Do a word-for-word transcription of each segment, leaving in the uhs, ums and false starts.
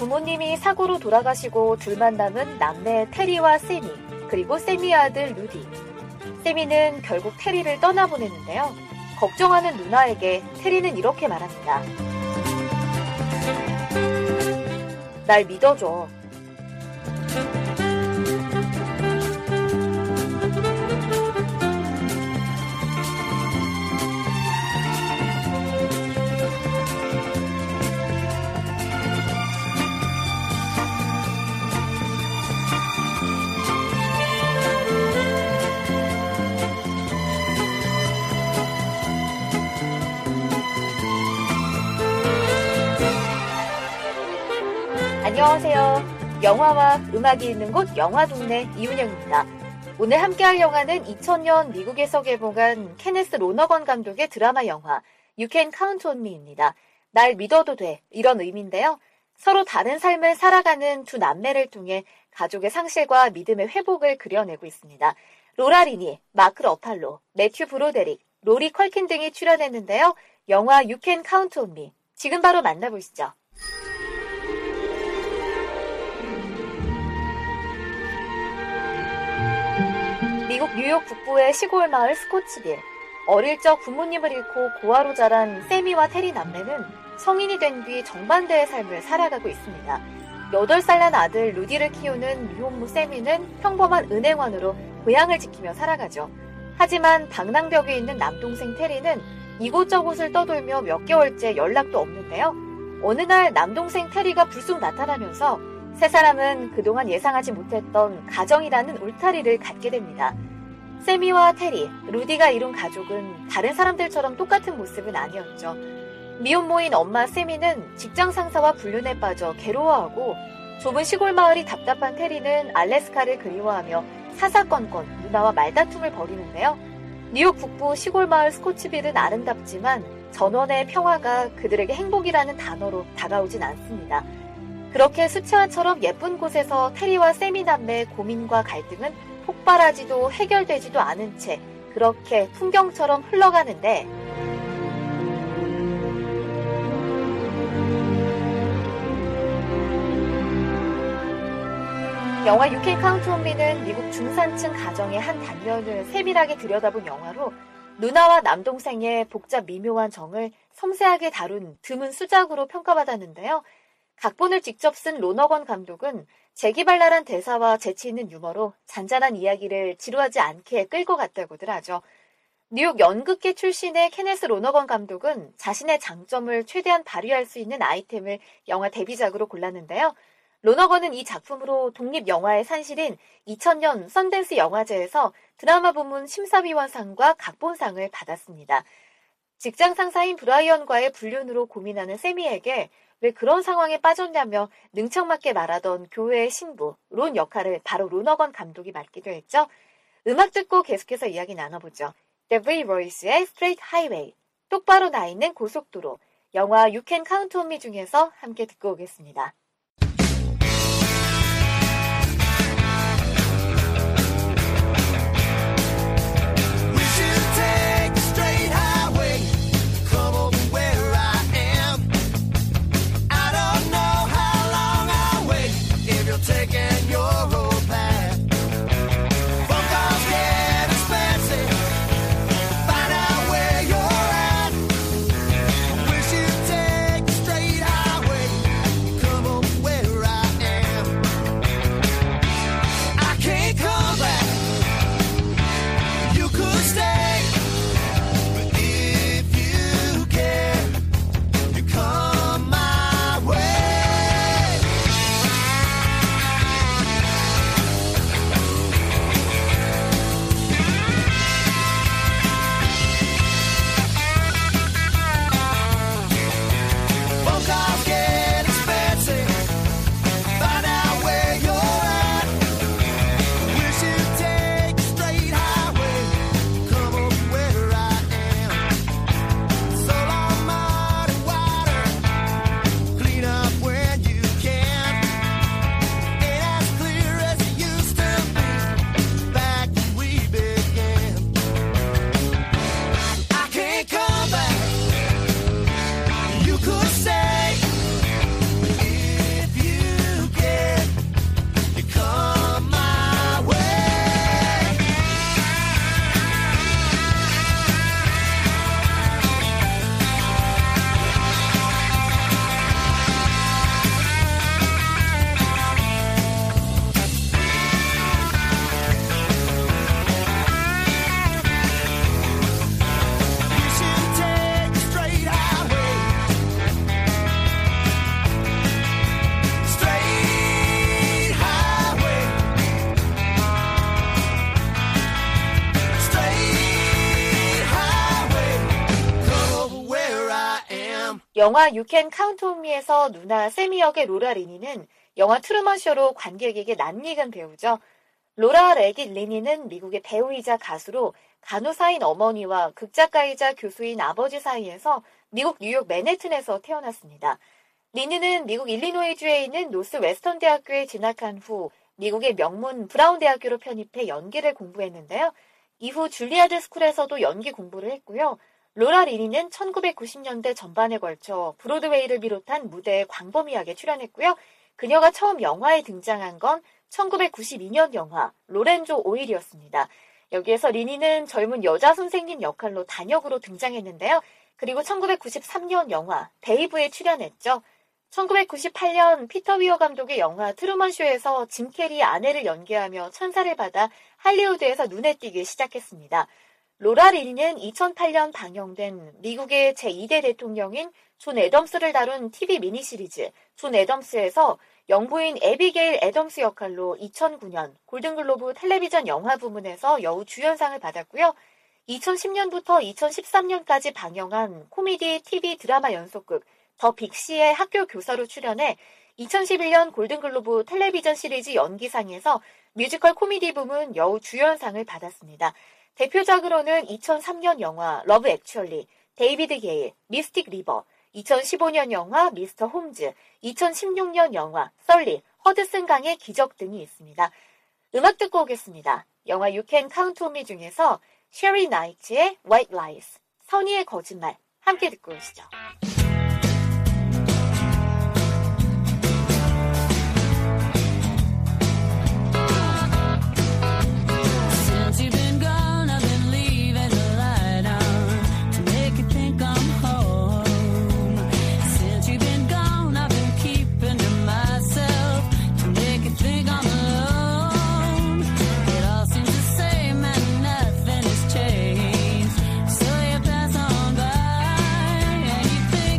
부모님이 사고로 돌아가시고 둘만 남은 남매 테리와 세미, 그리고 세미의 아들 루디. 세미는 결국 테리를 떠나보내는데요. 걱정하는 누나에게 테리는 이렇게 말합니다. 날 믿어줘. 안녕하세요. 영화와 음악이 있는 곳 영화동네 이윤영입니다. 오늘 함께할 영화는 이천 년 미국에서 개봉한 케네스 로너건 감독의 드라마 영화 You Can Count on Me입니다. 날 믿어도 돼, 이런 의미인데요. 서로 다른 삶을 살아가는 두 남매를 통해 가족의 상실과 믿음의 회복을 그려내고 있습니다. 로라 리니, 마크 러팔로, 매튜 브로데릭, 로리 컬킨 등이 출연했는데요. 영화 You Can Count on Me, 지금 바로 만나보시죠. 미국 뉴욕 북부의 시골 마을 스코츠빌. 어릴 적 부모님을 잃고 고아로 자란 세미와 테리 남매는 성인이 된 뒤 정반대의 삶을 살아가고 있습니다. 여덟 살 난 아들 루디를 키우는 미혼모 세미는 평범한 은행원으로 고향을 지키며 살아가죠. 하지만 방랑벽에 있는 남동생 테리는 이곳저곳을 떠돌며 몇 개월째 연락도 없는데요. 어느 날 남동생 테리가 불쑥 나타나면서 세 사람은 그동안 예상하지 못했던 가정이라는 울타리를 갖게 됩니다. 세미와 테리, 루디가 이룬 가족은 다른 사람들처럼 똑같은 모습은 아니었죠. 미혼모인 엄마 세미는 직장 상사와 불륜에 빠져 괴로워하고, 좁은 시골 마을이 답답한 테리는 알래스카를 그리워하며 사사건건 누나와 말다툼을 벌이는데요. 뉴욕 북부 시골 마을 스코츠빌은 아름답지만 전원의 평화가 그들에게 행복이라는 단어로 다가오진 않습니다. 그렇게 수채화처럼 예쁜 곳에서 테리와 세미 남매의 고민과 갈등은 폭발하지도 해결되지도 않은 채 그렇게 풍경처럼 흘러가는데, 영화 You Can Count on Me는 미국 중산층 가정의 한 단면을 세밀하게 들여다본 영화로 누나와 남동생의 복잡 미묘한 정을 섬세하게 다룬 드문 수작으로 평가받았는데요. 각본을 직접 쓴 로너건 감독은 재기발랄한 대사와 재치있는 유머로 잔잔한 이야기를 지루하지 않게 끌고 갔다고들 하죠. 뉴욕 연극계 출신의 케네스 로너건 감독은 자신의 장점을 최대한 발휘할 수 있는 아이템을 영화 데뷔작으로 골랐는데요. 로너건은 이 작품으로 독립영화의 산실인 이천 년 선댄스 영화제에서 드라마 부문 심사위원상과 각본상을 받았습니다. 직장 상사인 브라이언과의 불륜으로 고민하는 세미에게 왜 그런 상황에 빠졌냐며 능청맞게 말하던 교회의 신부 론 역할을 바로 로너건 감독이 맡기도 했죠. 음악 듣고 계속해서 이야기 나눠보죠. 데브리 로이스의 Straight Highway, 똑바로 나 있는 고속도로, 영화 You Can Count on Me 중에서 함께 듣고 오겠습니다. Come on. 영화 You Can Count on Me에서 누나 세미 역의 로라 리니는 영화 트루먼 쇼로 관객에게 낯익은 배우죠. 로라 레깃 리니는 미국의 배우이자 가수로 간호사인 어머니와 극작가이자 교수인 아버지 사이에서 미국 뉴욕 맨해튼에서 태어났습니다. 리니는 미국 일리노이주에 있는 노스 웨스턴 대학교에 진학한 후 미국의 명문 브라운 대학교로 편입해 연기를 공부했는데요. 이후 줄리아드 스쿨에서도 연기 공부를 했고요. 로라 리니는 천구백구십 년대 전반에 걸쳐 브로드웨이를 비롯한 무대에 광범위하게 출연했고요. 그녀가 처음 영화에 등장한 건 천구백구십이 년 영화 로렌조 오일이었습니다. 여기에서 리니는 젊은 여자 선생님 역할로 단역으로 등장했는데요. 그리고 천구백구십삼 년 영화 데이브에 출연했죠. 천구백구십팔 년 피터 위어 감독의 영화 트루먼 쇼에서 짐 캐리의 아내를 연기하며 천사를 받아 할리우드에서 눈에 띄기 시작했습니다. 로라 리니는 이천팔 년 방영된 미국의 제이 대 대통령인 존 애덤스를 다룬 티비 미니 시리즈 존 애덤스에서 영부인 애비게일 애덤스 역할로 이천구 년 골든글로브 텔레비전 영화 부문에서 여우 주연상을 받았고요. 이천십 년부터 이천십삼 년까지 방영한 코미디 티비 드라마 연속극 더 빅시의 학교 교사로 출연해 이천십일 년 골든글로브 텔레비전 시리즈 연기상에서 뮤지컬 코미디 부문 여우 주연상을 받았습니다. 대표작으로는 이천삼 년 영화 러브 액츄얼리, 데이비드 게일, 미스틱 리버, 이천십오 년 영화 미스터 홈즈, 이천십육 년 영화 썰리, 허드슨 강의 기적 등이 있습니다. 음악 듣고 오겠습니다. 영화 You Can Count on Me 중에서 셰리 나이츠의 White Lies, 선의의 거짓말 함께 듣고 오시죠. Anything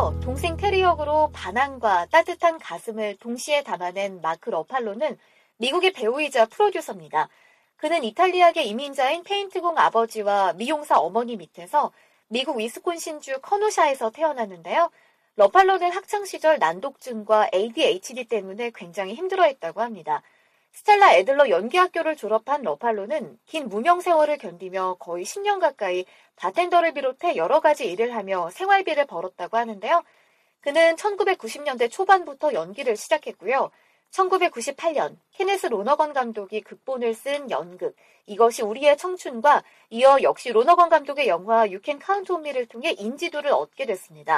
영화에서 동생 테리 역으로 반항과 따뜻한 가슴을 동시에 담아낸 마크 러팔로는 미국의 배우이자 프로듀서입니다. 그는 이탈리아계 이민자인 페인트공 아버지와 미용사 어머니 밑에서 미국 위스콘신주 커노샤에서 태어났는데요. 러팔로는 학창시절 난독증과 에이디에이치디 때문에 굉장히 힘들어했다고 합니다. 스텔라 애들러 연기학교를 졸업한 러팔로는 긴 무명 세월을 견디며 거의 십 년 가까이 바텐더를 비롯해 여러 가지 일을 하며 생활비를 벌었다고 하는데요. 그는 천구백구십 년대 초반부터 연기를 시작했고요. 천구백구십팔 년 케네스 로너건 감독이 극본을 쓴 연극 이것이 우리의 청춘과 이어 역시 로너건 감독의 영화 You Can Count on Me를 통해 인지도를 얻게 됐습니다.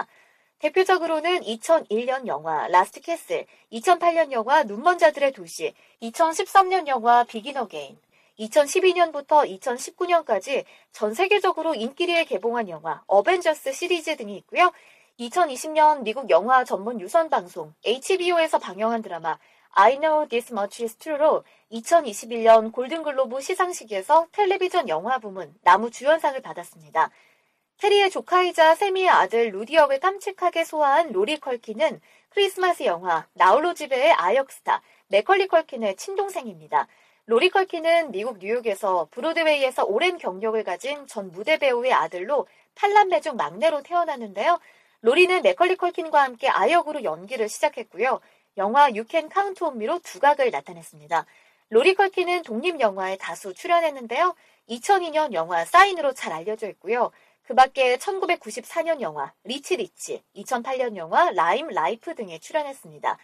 대표적으로는 이천일 년 영화 라스트 캐슬, 이천팔 년 영화 눈먼 자들의 도시, 이천십삼 년 영화 비긴 어게인, 이천십이 년부터 이천십구 년까지 전 세계적으로 인기리에 개봉한 영화 어벤져스 시리즈 등이 있고요. 이천이십 년 미국 영화 전문 유선 방송 에이치비오에서 방영한 드라마 I Know This Much Is True로 이천이십일 년 골든글로브 시상식에서 텔레비전 영화 부문 남우주연상을 받았습니다. 테리의 조카이자 세미의 아들 루디 역을 깜찍하게 소화한 로리 컬킨은 크리스마스 영화 나홀로 집에의 아역스타 맥컬리 컬킨의 친동생입니다. 로리 컬킨은 미국 뉴욕에서 브로드웨이에서 오랜 경력을 가진 전 무대 배우의 아들로 팔남매 중 막내로 태어났는데요. 로리는 맥컬리 컬킨과 함께 아역으로 연기를 시작했고요. 영화 You Can Count on Me로 두각을 나타냈습니다. 로리 컬킨은 독립영화에 다수 출연했는데요. 이천이 년 영화 사인으로 잘 알려져 있고요. 그 밖에 천구백구십사 년 영화 리치 리치, 이천팔 년 영화 라임 라이프 등에 출연했습니다.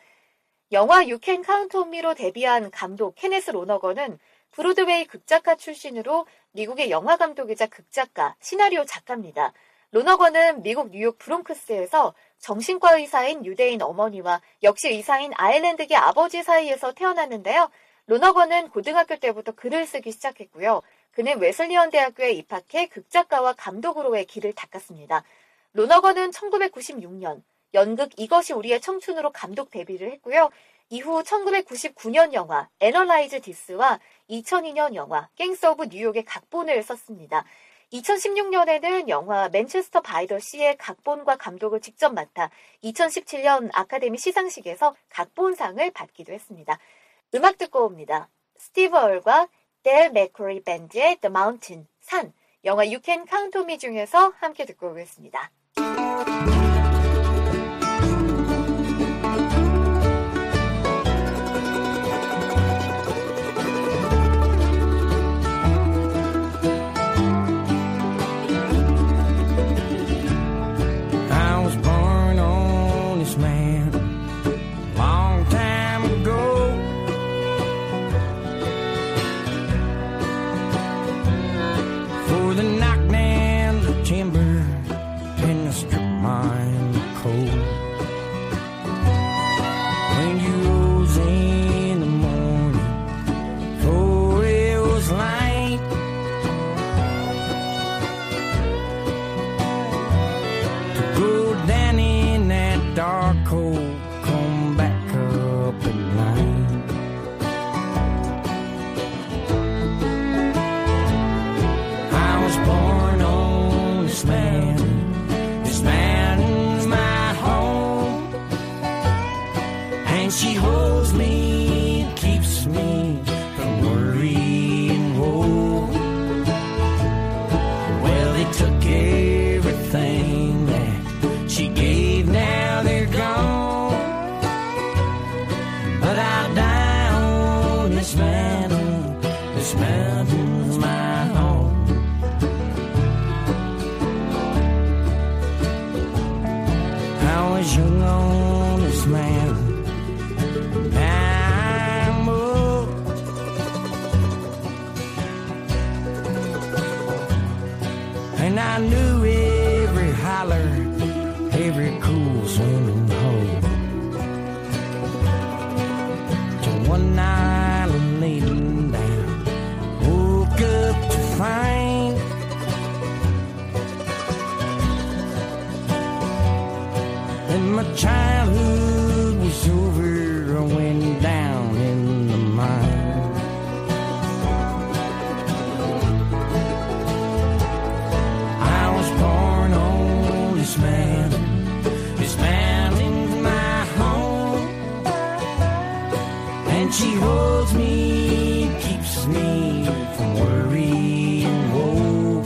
영화 You Can Count on Me로 데뷔한 감독 케네스 로너건은 브로드웨이 극작가 출신으로 미국의 영화 감독이자 극작가, 시나리오 작가입니다. 로너건은 미국 뉴욕 브롱크스에서 정신과 의사인 유대인 어머니와 역시 의사인 아일랜드계 아버지 사이에서 태어났는데요. 로너건은 고등학교 때부터 글을 쓰기 시작했고요. 그는 웨슬리언 대학교에 입학해 극작가와 감독으로의 길을 닦았습니다. 로너건은 천구백구십육 년 연극 이것이 우리의 청춘으로 감독 데뷔를 했고요. 이후 천구백구십구 년 영화 애널라이즈 디스와 이천이 년 영화 갱스 오브 뉴욕의 각본을 썼습니다. 이천십육 년에는 영화 맨체스터 바이 더 시의 각본과 감독을 직접 맡아 이천십칠 년 아카데미 시상식에서 각본상을 받기도 했습니다. 음악 듣고 옵니다. 스티브 얼과 델 맥코리 밴드의 The Mountain, 산, 영화 You Can Count on Me 중에서 함께 듣고 오겠습니다. And I knew every holler, every cool swimming hole. Till one night I'm laying down, woke up to find that my childhood was over, I went down in the mine. Man, this holds me, keeps me from worry and woe.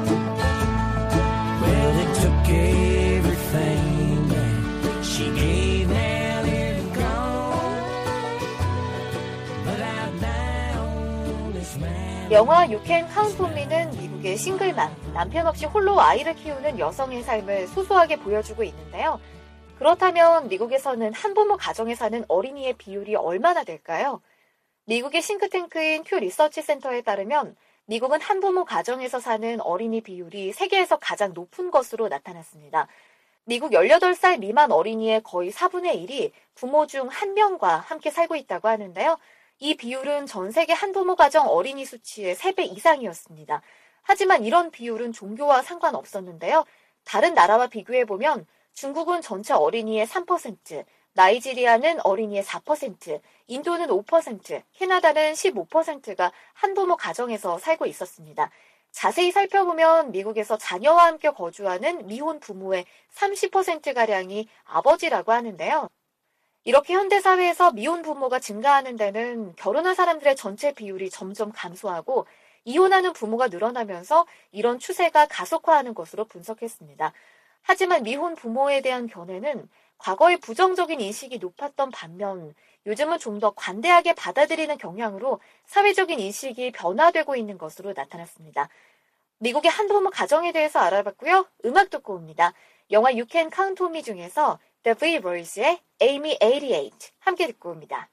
Well, it took everything that she gave, now it's gone. But I die on this man. 영화 You Can Count on Me는 미국의 싱글맘, 남편 없이 홀로 아이를 키우는 여성의 삶을 소소하게 보여주고 있는데요. 그렇다면 미국에서는 한부모 가정에 사는 어린이의 비율이 얼마나 될까요? 미국의 싱크탱크인 퓨 리서치 센터에 따르면 미국은 한부모 가정에서 사는 어린이 비율이 세계에서 가장 높은 것으로 나타났습니다. 미국 열여덟 살 미만 어린이의 거의 사분의 일이 부모 중 한 명과 함께 살고 있다고 하는데요. 이 비율은 전 세계 한부모 가정 어린이 수치의 세 배 이상이었습니다. 하지만 이런 비율은 종교와 상관없었는데요. 다른 나라와 비교해보면 중국은 전체 어린이의 삼 퍼센트, 나이지리아는 어린이의 사 퍼센트, 인도는 오 퍼센트, 캐나다는 십오 퍼센트가 한부모 가정에서 살고 있었습니다. 자세히 살펴보면 미국에서 자녀와 함께 거주하는 미혼 부모의 삼십 퍼센트가량이 아버지라고 하는데요. 이렇게 현대사회에서 미혼 부모가 증가하는 데는 결혼한 사람들의 전체 비율이 점점 감소하고 이혼하는 부모가 늘어나면서 이런 추세가 가속화하는 것으로 분석했습니다. 하지만 미혼 부모에 대한 견해는 과거의 부정적인 인식이 높았던 반면 요즘은 좀 더 관대하게 받아들이는 경향으로 사회적인 인식이 변화되고 있는 것으로 나타났습니다. 미국의 한부모 가정에 대해서 알아봤고요. 음악 듣고 옵니다. 영화 You Can Count on Me 중에서 The Brewers의 Amy 팔십팔 함께 듣고 옵니다.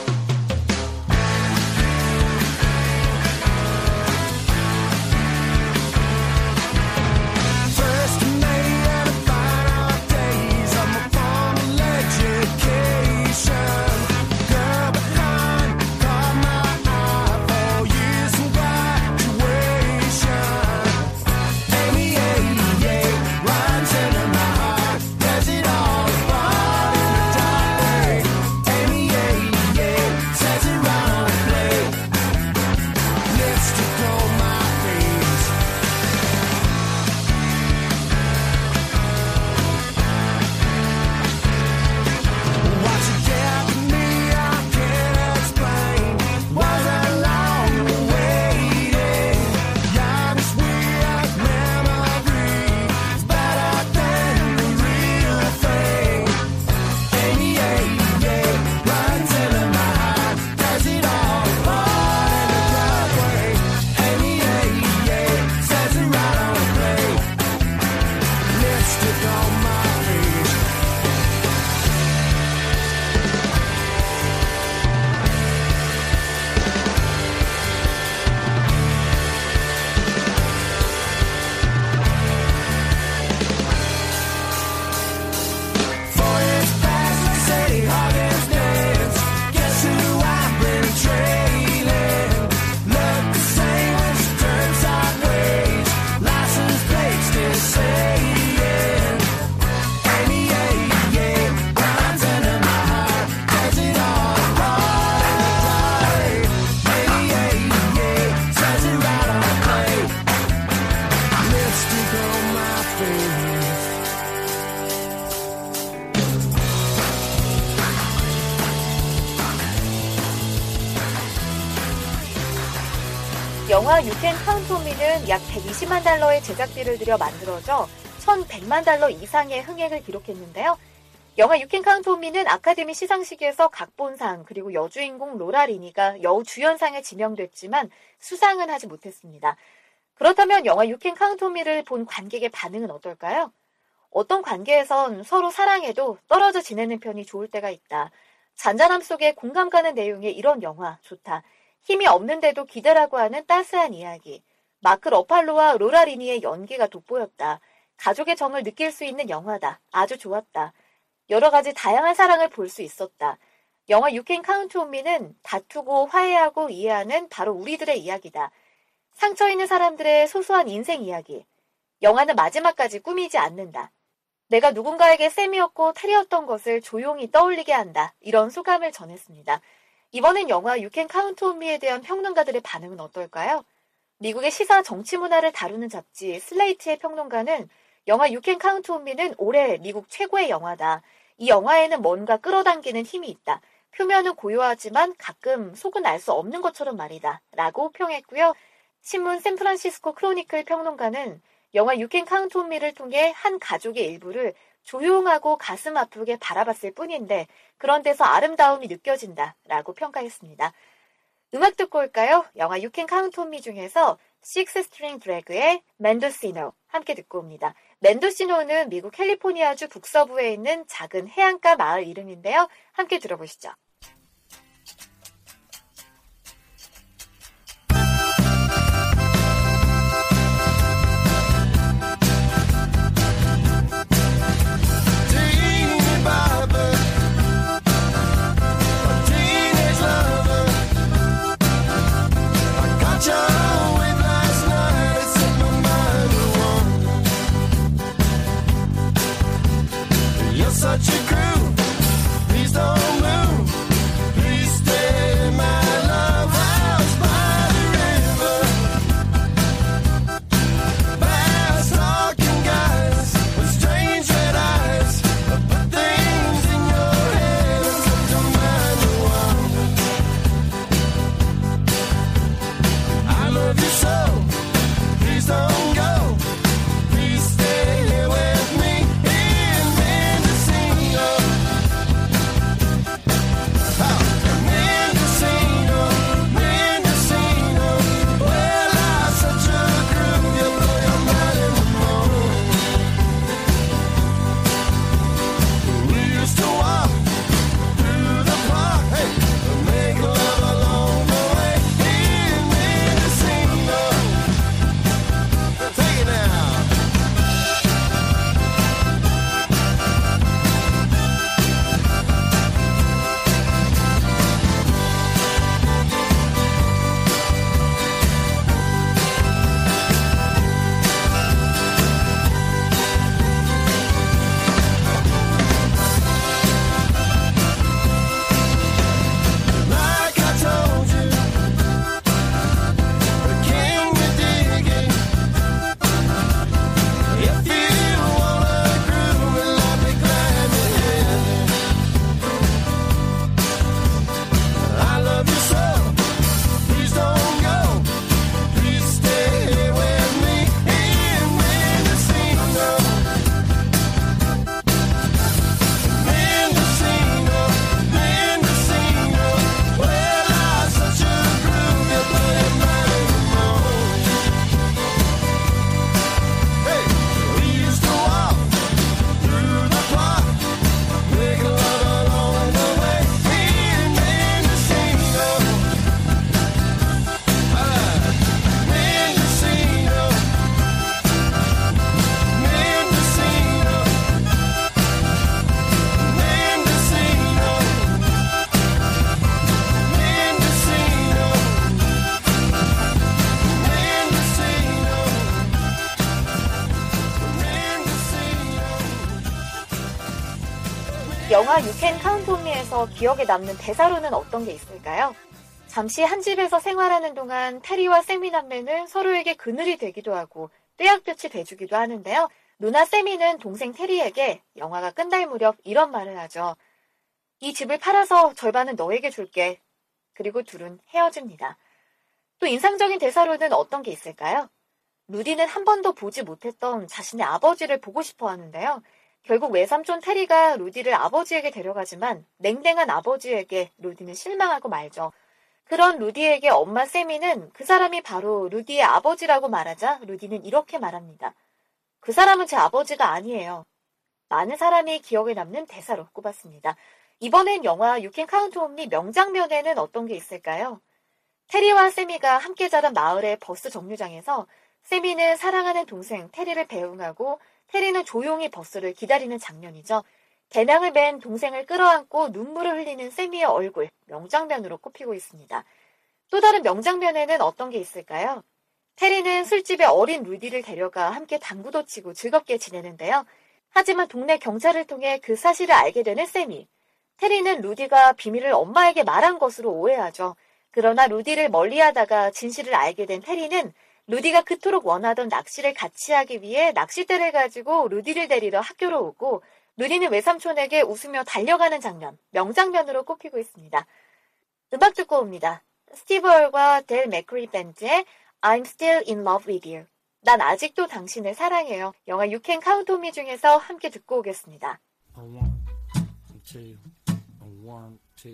영화 You Can Count on Me는 약 백이십만 달러의 제작비를 들여 만들어져 천백만 달러 이상의 흥행을 기록했는데요. 영화 You Can Count on Me는 아카데미 시상식에서 각본상 그리고 여주인공 로라 리니가 여우 주연상에 지명됐지만 수상은 하지 못했습니다. 그렇다면 영화 You Can Count on Me를 본 관객의 반응은 어떨까요? 어떤 관계에선 서로 사랑해도 떨어져 지내는 편이 좋을 때가 있다. 잔잔함 속에 공감 가는 내용의 이런 영화 좋다. 힘이 없는데도 기대라고 하는 따스한 이야기. 마크 러팔로와 로라 리니의 연기가 돋보였다. 가족의 정을 느낄 수 있는 영화다. 아주 좋았다. 여러 가지 다양한 사랑을 볼 수 있었다. 영화 You Can Count on Me는 다투고 화해하고 이해하는 바로 우리들의 이야기다. 상처 있는 사람들의 소소한 인생 이야기. 영화는 마지막까지 꾸미지 않는다. 내가 누군가에게 쌤이었고 테리였던 것을 조용히 떠올리게 한다. 이런 소감을 전했습니다. 이번엔 영화 You Can Count on Me에 대한 평론가들의 반응은 어떨까요? 미국의 시사 정치 문화를 다루는 잡지 슬레이트의 평론가는 영화 You Can Count on Me는 올해 미국 최고의 영화다. 이 영화에는 뭔가 끌어당기는 힘이 있다. 표면은 고요하지만 가끔 속은 알 수 없는 것처럼 말이다 라고 평했고요. 신문 샌프란시스코 크로니클 평론가는 영화 You Can Count on Me를 통해 한 가족의 일부를 조용하고 가슴 아프게 바라봤을 뿐인데 그런 데서 아름다움이 느껴진다 라고 평가했습니다. 음악 듣고 올까요? 영화 You Can Count on Me 중에서 Six String Drag의 맨도시노 함께 듣고 옵니다. 맨도시노는 미국 캘리포니아주 북서부에 있는 작은 해안가 마을 이름인데요. 함께 들어보시죠. Such a groove, please don't move, please stay in my love house by the river. Fast talking guys with strange red eyes, put things in your head and set your mind to wander. I love you so, please don't go, please stay here with me. 영화 You Can Count on Me에서 기억에 남는 대사로는 어떤 게 있을까요? 잠시 한 집에서 생활하는 동안 테리와 세미 남매는 서로에게 그늘이 되기도 하고 떼약볕이 돼주기도 하는데요. 누나 세미는 동생 테리에게 영화가 끝날 무렵 이런 말을 하죠. 이 집을 팔아서 절반은 너에게 줄게. 그리고 둘은 헤어집니다. 또 인상적인 대사로는 어떤 게 있을까요? 루디는 한 번도 보지 못했던 자신의 아버지를 보고 싶어 하는데요. 결국 외삼촌 테리가 루디를 아버지에게 데려가지만 냉랭한 아버지에게 루디는 실망하고 말죠. 그런 루디에게 엄마 세미는 그 사람이 바로 루디의 아버지라고 말하자 루디는 이렇게 말합니다. 그 사람은 제 아버지가 아니에요. 많은 사람이 기억에 남는 대사로 꼽았습니다. 이번엔 영화 You Can Count on Me 명장면에는 어떤 게 있을까요? 테리와 세미가 함께 자란 마을의 버스 정류장에서 세미는 사랑하는 동생 테리를 배웅하고 테리는 조용히 버스를 기다리는 장면이죠. 배낭을 맨 동생을 끌어안고 눈물을 흘리는 세미의 얼굴, 명장면으로 꼽히고 있습니다. 또 다른 명장면에는 어떤 게 있을까요? 테리는 술집에 어린 루디를 데려가 함께 당구도 치고 즐겁게 지내는데요. 하지만 동네 경찰을 통해 그 사실을 알게 되는 세미. 테리는 루디가 비밀을 엄마에게 말한 것으로 오해하죠. 그러나 루디를 멀리하다가 진실을 알게 된 테리는 루디가 그토록 원하던 낚시를 같이 하기 위해 낚싯대를 가지고 루디를 데리러 학교로 오고 누리는 외삼촌에게 웃으며 달려가는 장면, 명장면으로 꼽히고 있습니다. 음악 듣고 옵니다. 스티브 얼과 델 맥크리 밴드의 I'm Still in Love with You. 난 아직도 당신을 사랑해요. 영화 You Can Count on Me 중에서 함께 듣고 오겠습니다. A one, two, a one, two.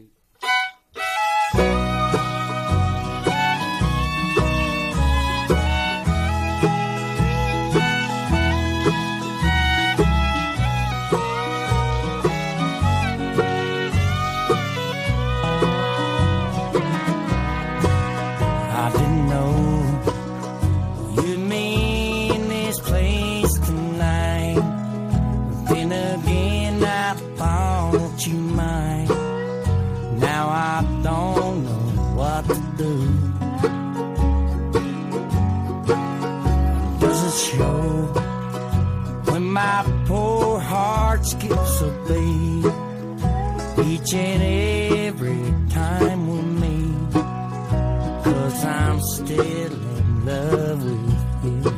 I didn't know you'd be in this place tonight. Then again, I thought you might. Now I don't know what to do. Does it show when my poor heart skips a beat each and every time with me? 'Cause I'm still in love with you.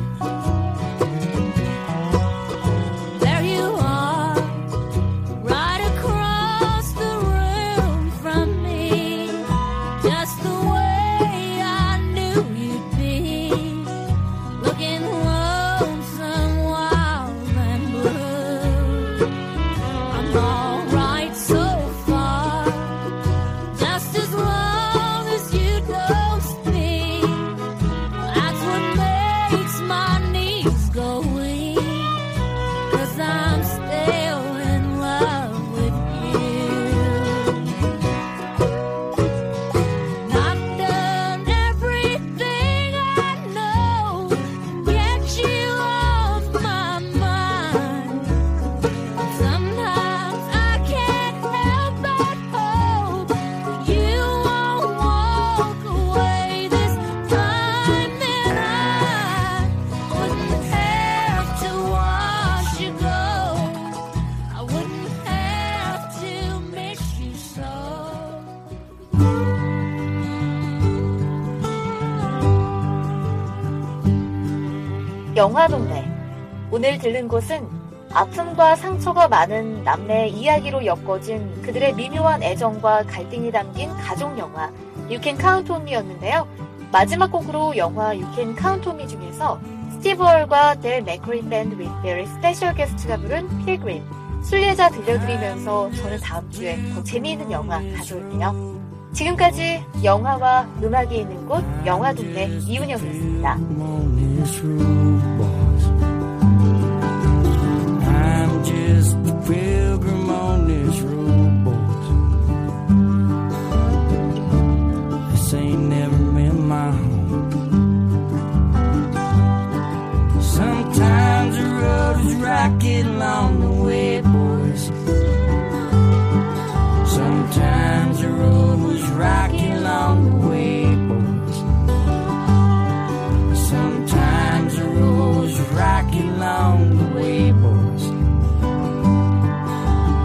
There you are, right across the room from me, just the way I knew you'd be, looking lonesome, wild and blue. I'm alright so far, just as long as you don't speak. That's what makes my knees go weak, 'cause I'm still in love with you. And I've done everything I know to get you off my mind. Sometimes I can't help but hope that you won't walk away this time, and I wouldn't have to watch you go. I wouldn't have to miss you so. 영화동네. 오늘 들른 곳은 아픔과 상처가 많은 남매의 이야기로 엮어진 그들의 미묘한 애정과 갈등이 담긴 가족 영화 You Can Count on Me였는데요. 마지막 곡으로 영화 You Can Count on Me 중에서 스티브 얼과 델 맥크리 밴드 with very special guest가 부른 필그림, 순례자 들려드리면서 저는 다음 주에 더 재미있는 영화 가져올게요. 지금까지 영화와 음악이 있는 곳 영화동네 이은영이었습니다. I'm just a pilgrim on this road, boys. This ain't never been my home. Sometimes the road is rocky along the way, boys. Sometimes the road was rocky along the way, boys. Sometimes the road was rocky along the way, boys.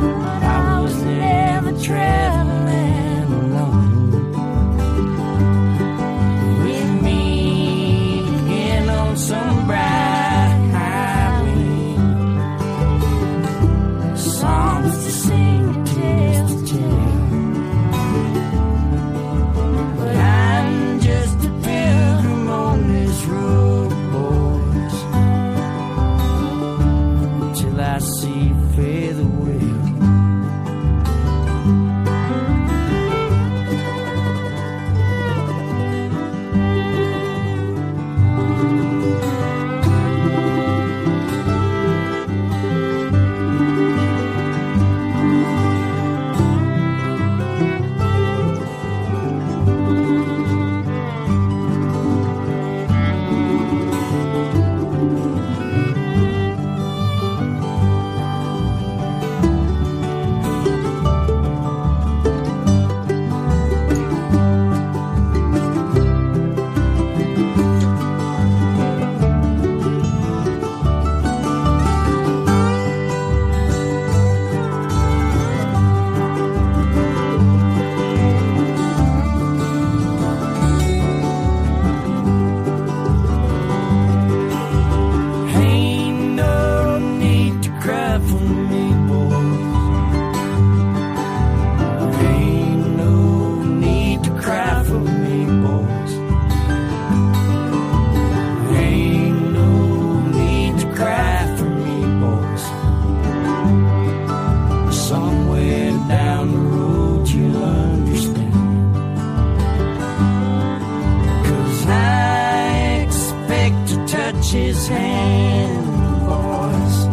his hand, boys.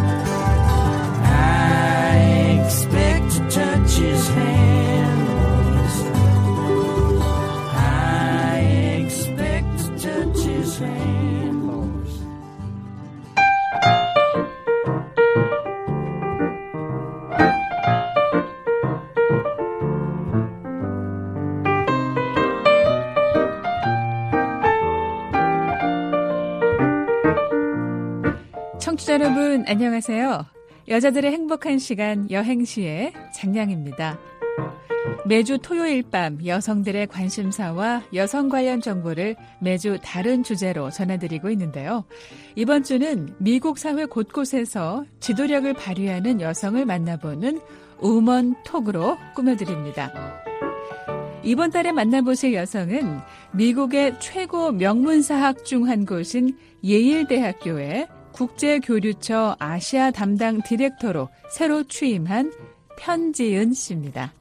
I expect to touch his hand, boys. I expect to touch his hand, boys. 청취자 여러분 안녕하세요. 여자들의 행복한 시간 여행시의 장량입니다. 매주 토요일 밤 여성들의 관심사와 여성 관련 정보를 매주 다른 주제로 전해드리고 있는데요. 이번 주는 미국 사회 곳곳에서 지도력을 발휘하는 여성을 만나보는 우먼 톡으로 꾸며드립니다. 이번 달에 만나보실 여성은 미국의 최고 명문사학 중 한 곳인 예일대학교의 국제교류처 아시아 담당 디렉터로 새로 취임한 편지은 씨입니다.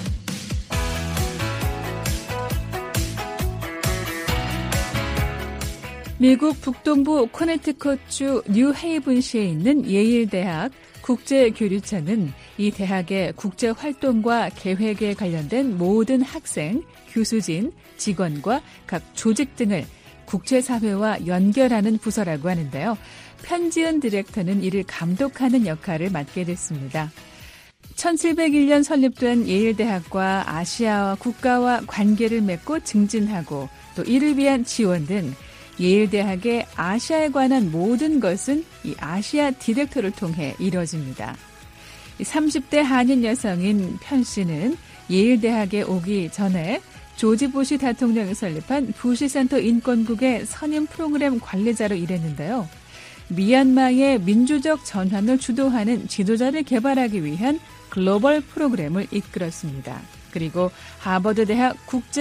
미국 북동부 코네티컷주 뉴헤이븐시에 있는 예일대학 국제교류처는 이 대학의 국제활동과 계획에 관련된 모든 학생, 교수진, 직원과 각 조직 등을 국제사회와 연결하는 부서라고 하는데요. 편지은 디렉터는 이를 감독하는 역할을 맡게 됐습니다. 천칠백일 년 설립된 예일대학과 아시아 국가와 관계를 맺고 증진하고 또 이를 위한 지원 등 예일대학의 아시아에 관한 모든 것은 이 아시아 디렉터를 통해 이루어집니다. 삼십 대 한인 여성인 편 씨는 예일대학에 오기 전에 조지 부시 대통령이 설립한 부시센터 인권국의 선임 프로그램 관리자로 일했는데요. 미얀마의 민주적 전환을 주도하는 지도자를 개발하기 위한 글로벌 프로그램을 이끌었습니다. 그리고 하버드 대학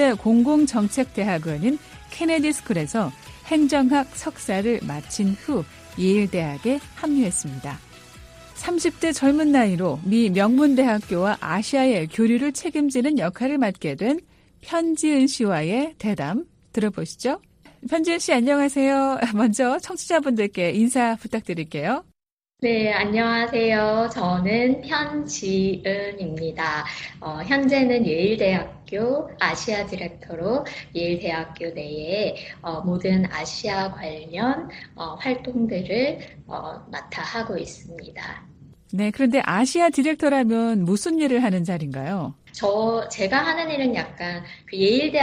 국제공공정책대학원인 케네디 스쿨에서 행정학 석사를 마친 후 예일대학에 합류했습니다. 삼십 대 젊은 나이로 미 명문대학교와 아시아의 교류를 책임지는 역할을 맡게 된 편지은 씨와의 대담 들어보시죠. 편지은 씨 안녕하세요. 먼저 청취자분들께 인사 부탁드릴게요. 네, 안녕하세요. 저는 편지은입니다. 어, 현재는 예일대학교 아시아 디렉터로 예일대학교 내에 어, 모든 아시아 관련 어, 활동들을 어, 맡아 하고 있습니다. 네, 그런데 아시아 디렉터라면 무슨 일을 하는 자리인가요? 저, 제가 하는 일은 약간 그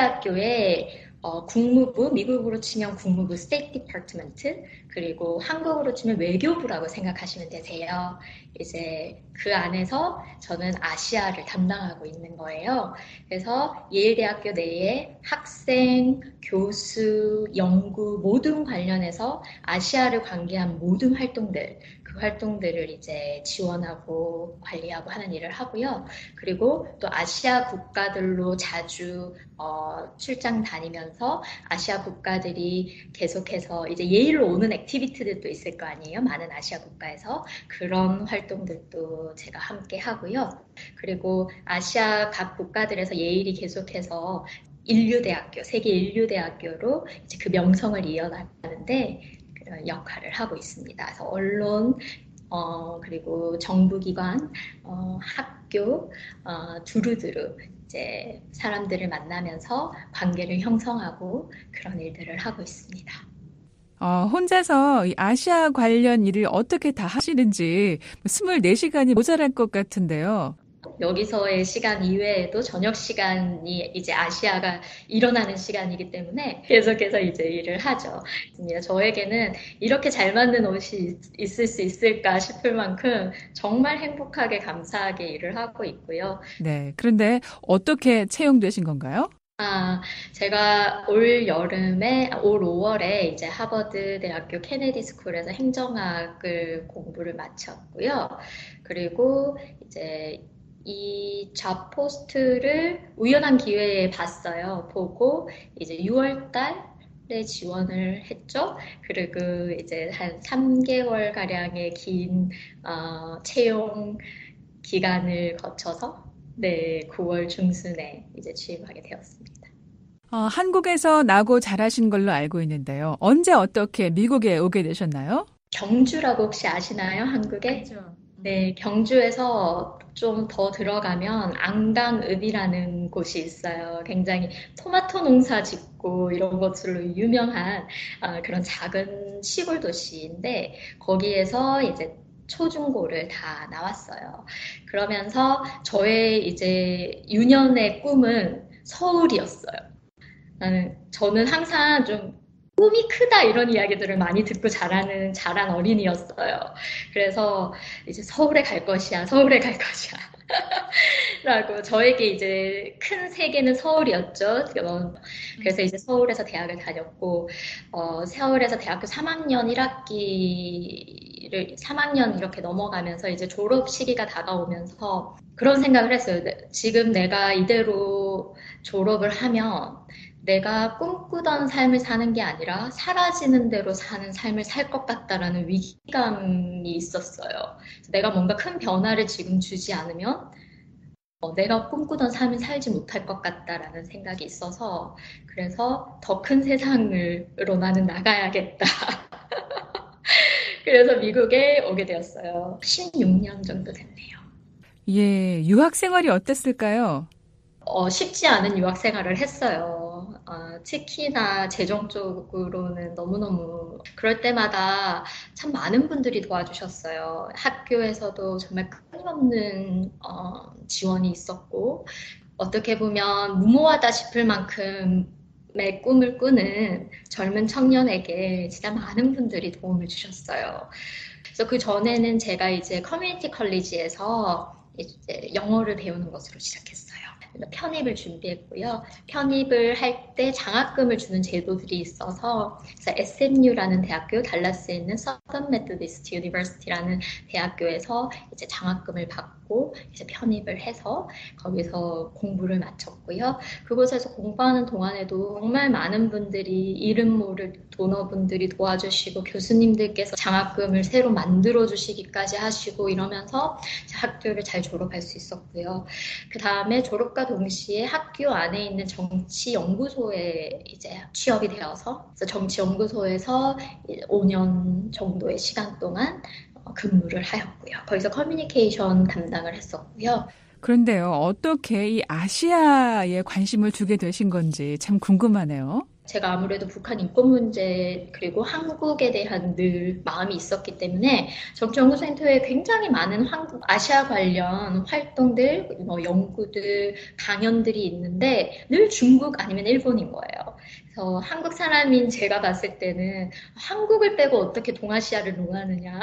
예일대학교에 어, 국무부, 미국으로 치면 국무부 스테이트 디파트먼트, 그리고 한국으로 치면 외교부라고 생각하시면 되세요. 이제 그 안에서 저는 아시아를 담당하고 있는 거예요. 그래서 예일대학교 내에 학생, 교수, 연구 모든 관련해서 아시아를 관계한 모든 활동들, 그 활동들을 이제 지원하고 관리하고 하는 일을 하고요. 그리고 또 아시아 국가들로 자주 어, 출장 다니면서 아시아 국가들이 계속해서 이제 예일로 오는 액티비티들도 있을 거 아니에요. 많은 아시아 국가에서 그런 활동들도 제가 함께 하고요. 그리고 아시아 각 국가들에서 예일이 계속해서 인류대학교, 세계 인류대학교로 이제 그 명성을 이어나가는데 그런 역할을 하고 있습니다. 그래서 언론, 어, 그리고 정부기관, 어, 학교, 어, 두루두루 이제 사람들을 만나면서 관계를 형성하고 그런 일들을 하고 있습니다. 어, 혼자서 이 아시아 관련 일을 어떻게 다 하시는지 이십사 시간이 모자랄 것 같은데요. 여기서의 시간 이외에도 저녁 시간이 이제 아시아가 일어나는 시간이기 때문에 계속해서 이제 일을 하죠. 저에게는 이렇게 잘 맞는 옷이 있을 수 있을까 싶을 만큼 정말 행복하게 감사하게 일을 하고 있고요. 네, 그런데 어떻게 채용되신 건가요? 아, 제가 올 여름에, 올 오월에 이제 하버드 대학교 케네디 스쿨에서 행정학을 공부를 마쳤고요. 그리고 이제 이 잡 포스트를 우연한 기회에 봤어요. 보고 이제 유월 달에 지원을 했죠. 그리고 이제 한 삼 개월 가량의 긴 어, 채용 기간을 거쳐서 네, 구월 중순에 이제 취임하게 되었습니다. 어, 한국에서 나고 자라신 걸로 알고 있는데요. 언제 어떻게 미국에 오게 되셨나요? 경주라고 혹시 아시나요? 한국에? 네, 경주에서 좀 더 들어가면 안강읍이라는 곳이 있어요. 굉장히 토마토 농사 짓고 이런 것들로 유명한 아, 그런 작은 시골 도시인데 거기에서 이제 초중고를 다 나왔어요. 그러면서 저의 이제 유년의 꿈은 서울이었어요. 나는, 저는 항상 좀 꿈이 크다 이런 이야기들을 많이 듣고 자라는, 자란 어린이였어요. 그래서 이제 서울에 갈 것이야, 서울에 갈 것이야. 라고 저에게 이제 큰 세계는 서울이었죠. 그래서 이제 서울에서 대학을 다녔고, 어, 서울에서 대학교 삼 학년 일 학기를, 삼 학년 이렇게 넘어가면서 이제 졸업 시기가 다가오면서 그런 생각을 했어요. 지금 내가 이대로 졸업을 하면 내가 꿈꾸던 삶을 사는 게 아니라 사라지는 대로 사는 삶을 살 것 같다라는 위기감이 있었어요. 내가 뭔가 큰 변화를 지금 주지 않으면 어, 내가 꿈꾸던 삶을 살지 못할 것 같다라는 생각이 있어서 그래서 더 큰 세상으로 나는 나가야겠다. 그래서 미국에 오게 되었어요. 십육 년 정도 됐네요. 예, 유학 생활이 어땠을까요? 어, 쉽지 않은 유학 생활을 했어요. 어, 특히나 재정적으로는 너무너무 그럴 때마다 참 많은 분들이 도와주셨어요. 학교에서도 정말 끊임없는 어, 지원이 있었고 어떻게 보면 무모하다 싶을 만큼의 꿈을 꾸는 젊은 청년에게 진짜 많은 분들이 도움을 주셨어요. 그래서 그 전에는 제가 이제 커뮤니티 컬리지에서 이제 영어를 배우는 것으로 시작했어요. 편입을 준비했고요. 편입을 할 때 장학금을 주는 제도들이 있어서 그래서 에스엠유라는 대학교, 달라스에 있는 Southern Methodist University라는 대학교에서 이제 장학금을 받고 이제 편입을 해서 거기서 공부를 마쳤고요. 그곳에서 공부하는 동안에도 정말 많은 분들이 이름 모를 도너분들이 도와주시고 교수님들께서 장학금을 새로 만들어 주시기까지 하시고 이러면서 학교를 잘 졸업할 수 있었고요. 그 다음에 졸업과 동시에 학교 안에 있는 정치연구소에 이제 취업이 되어서 정치연구소에서 오 년 정도의 시간 동안 근무를 하였고요. 거기서 커뮤니케이션 담당을 했었고요. 그런데요, 어떻게 이 아시아에 관심을 두게 되신 건지 참 궁금하네요. 제가 아무래도 북한 인권 문제 그리고 한국에 대한 늘 마음이 있었기 때문에 정치연구센터에 굉장히 많은 한국, 아시아 관련 활동들, 뭐 연구들, 강연들이 있는데 늘 중국 아니면 일본인 거예요. 그래서 한국 사람인 제가 봤을 때는 한국을 빼고 어떻게 동아시아를 논하느냐.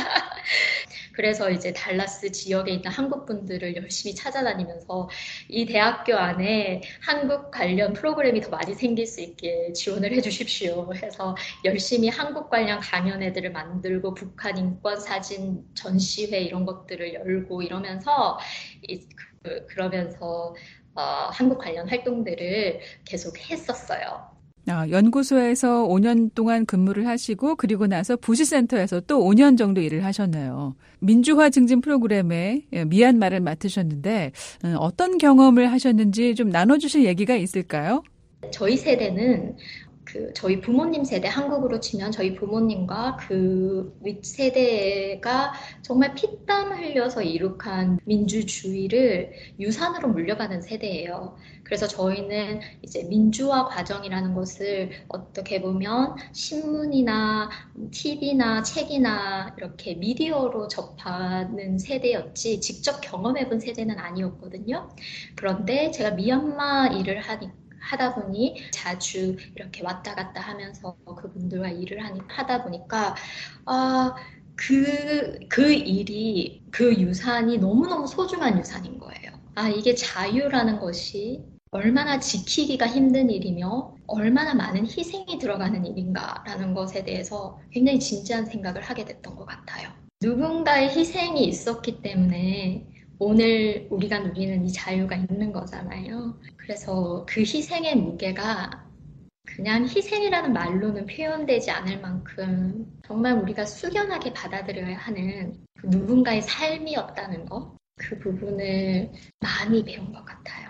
그래서 이제 달라스 지역에 있는 한국 분들을 열심히 찾아다니면서 이 대학교 안에 한국 관련 프로그램이 더 많이 생길 수 있게 지원을 해주십시오 해서 열심히 한국 관련 강연회들을 만들고 북한 인권 사진 전시회 이런 것들을 열고 이러면서 이, 그, 그러면서 어, 한국 관련 활동들을 계속 했었어요. 아, 연구소에서 오 년 동안 근무를 하시고 그리고 나서 부시센터에서 또 오 년 정도 일을 하셨네요. 민주화 증진 프로그램에 미얀마를 맡으셨는데 어떤 경험을 하셨는지 좀 나눠주실 얘기가 있을까요? 저희 세대는 그 저희 부모님 세대, 한국으로 치면 저희 부모님과 그 윗세대가 정말 피땀 흘려서 이룩한 민주주의를 유산으로 물려받은 세대예요. 그래서 저희는 이제 민주화 과정이라는 것을 어떻게 보면 신문이나 티비나 책이나 이렇게 미디어로 접하는 세대였지 직접 경험해본 세대는 아니었거든요. 그런데 제가 미얀마 일을 하니까 하다 보니 자주 이렇게 왔다 갔다 하면서 그분들과 일을 하니, 하다 보니까 아, 그, 그 일이, 그 유산이 너무너무 소중한 유산인 거예요. 아, 이게 자유라는 것이 얼마나 지키기가 힘든 일이며 얼마나 많은 희생이 들어가는 일인가라는 것에 대해서 굉장히 진지한 생각을 하게 됐던 것 같아요. 누군가의 희생이 있었기 때문에 오늘 우리가 누리는 이 자유가 있는 거잖아요. 그래서 그 희생의 무게가 그냥 희생이라는 말로는 표현되지 않을 만큼 정말 우리가 숙연하게 받아들여야 하는 그 누군가의 삶이었다는 거, 그 부분을 많이 배운 것 같아요.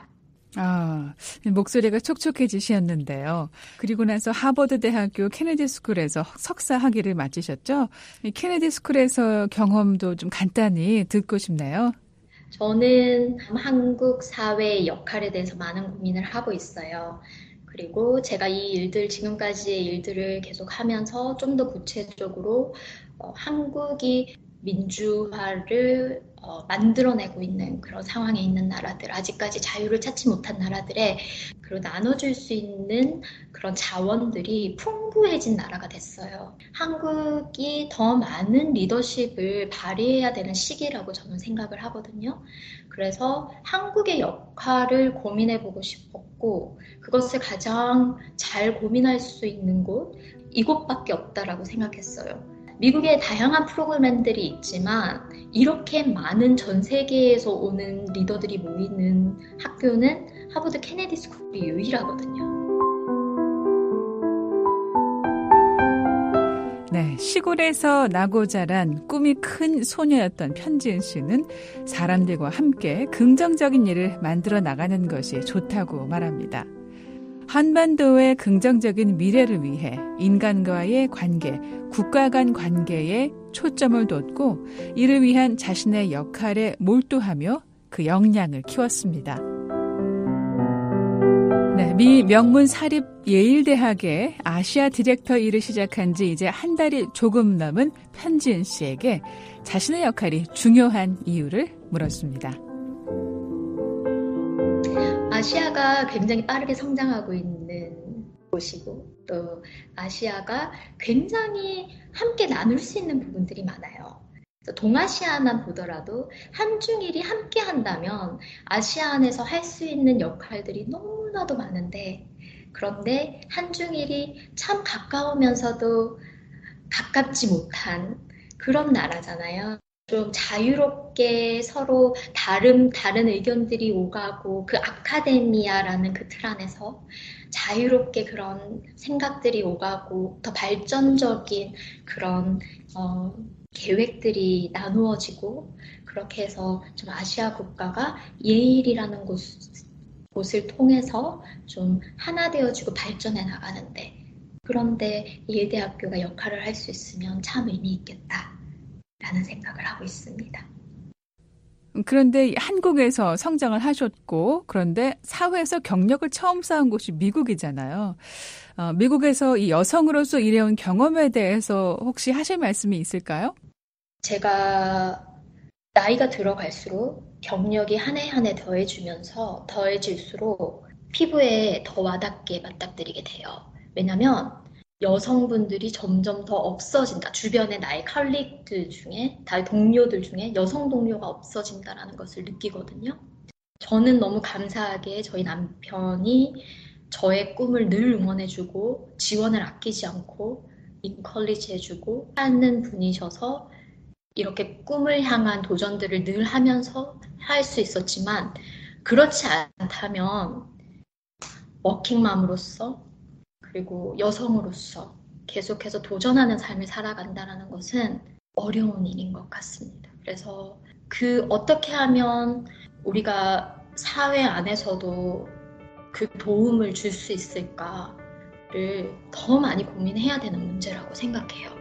아, 목소리가 촉촉해지셨는데요. 그리고 나서 하버드 대학교 케네디 스쿨에서 석사 학위를 마치셨죠? 이 케네디 스쿨에서 경험도 좀 간단히 듣고 싶네요. 저는 한국 사회의 역할에 대해서 많은 고민을 하고 있어요. 그리고 제가 이 일들, 지금까지의 일들을 계속 하면서 좀 더 구체적으로 어, 한국이 민주화를 어, 만들어내고 있는 그런 상황에 있는 나라들, 아직까지 자유를 찾지 못한 나라들에 그리고 나눠줄 수 있는 그런 자원들이 풍부해진 나라가 됐어요. 한국이 더 많은 리더십을 발휘해야 되는 시기라고 저는 생각을 하거든요. 그래서 한국의 역할을 고민해보고 싶었고 그것을 가장 잘 고민할 수 있는 곳, 이곳밖에 없다라고 생각했어요. 미국에 다양한 프로그램들이 있지만 이렇게 많은 전 세계에서 오는 리더들이 모이는 학교는 하버드 케네디 스쿨이 유일하거든요. 네, 시골에서 나고 자란 꿈이 큰 소녀였던 편지은 씨는 사람들과 함께 긍정적인 일을 만들어 나가는 것이 좋다고 말합니다. 한반도의 긍정적인 미래를 위해 인간과의 관계, 국가 간 관계에 초점을 뒀고 이를 위한 자신의 역할에 몰두하며 그 역량을 키웠습니다. 네, 미 명문 사립 예일대학의 아시아 디렉터 일을 시작한 지 이제 한 달이 조금 넘은 편지은 씨에게 자신의 역할이 중요한 이유를 물었습니다. 아시아가 굉장히 빠르게 성장하고 있는 곳이고 또 아시아가 굉장히 함께 나눌 수 있는 부분들이 많아요. 동아시아만 보더라도 한중일이 함께 한다면 아시아 안에서 할 수 있는 역할들이 너무나도 많은데 그런데 한중일이 참 가까우면서도 가깝지 못한 그런 나라잖아요. 좀 자유롭게 서로 다른, 다른 의견들이 오가고 그 아카데미아라는 그 틀 안에서 자유롭게 그런 생각들이 오가고 더 발전적인 그런 어, 계획들이 나누어지고 그렇게 해서 좀 아시아 국가가 예일이라는 곳, 곳을 통해서 좀 하나 되어지고 발전해 나가는데 그런데 예일대학교가 역할을 할 수 있으면 참 의미 있겠다. 라는 생각을 하고 있습니다. 그런데 한국에서 성장을 하셨고 그런데 사회에서 경력을 처음 쌓은 곳이 미국이잖아요. 어, 미국에서 이 여성으로서 일해온 경험에 대해서 혹시 하실 말씀이 있을까요? 제가 나이가 들어갈수록 경력이 한 해 한 해 더해지면서 더해질수록 피부에 더 와닿게 맞닥뜨리게 돼요. 왜냐하면 여성분들이 점점 더 없어진다. 주변에 나의 컬릭들 중에, 나의 동료들 중에 여성 동료가 없어진다라는 것을 느끼거든요. 저는 너무 감사하게 저희 남편이 저의 꿈을 늘 응원해주고 지원을 아끼지 않고 인컬리지 해주고 하는 분이셔서 이렇게 꿈을 향한 도전들을 늘 하면서 할 수 있었지만 그렇지 않다면 워킹맘으로서 그리고 여성으로서 계속해서 도전하는 삶을 살아간다는 것은 어려운 일인 것 같습니다. 그래서 그 어떻게 하면 우리가 사회 안에서도 그 도움을 줄 수 있을까를 더 많이 고민해야 되는 문제라고 생각해요.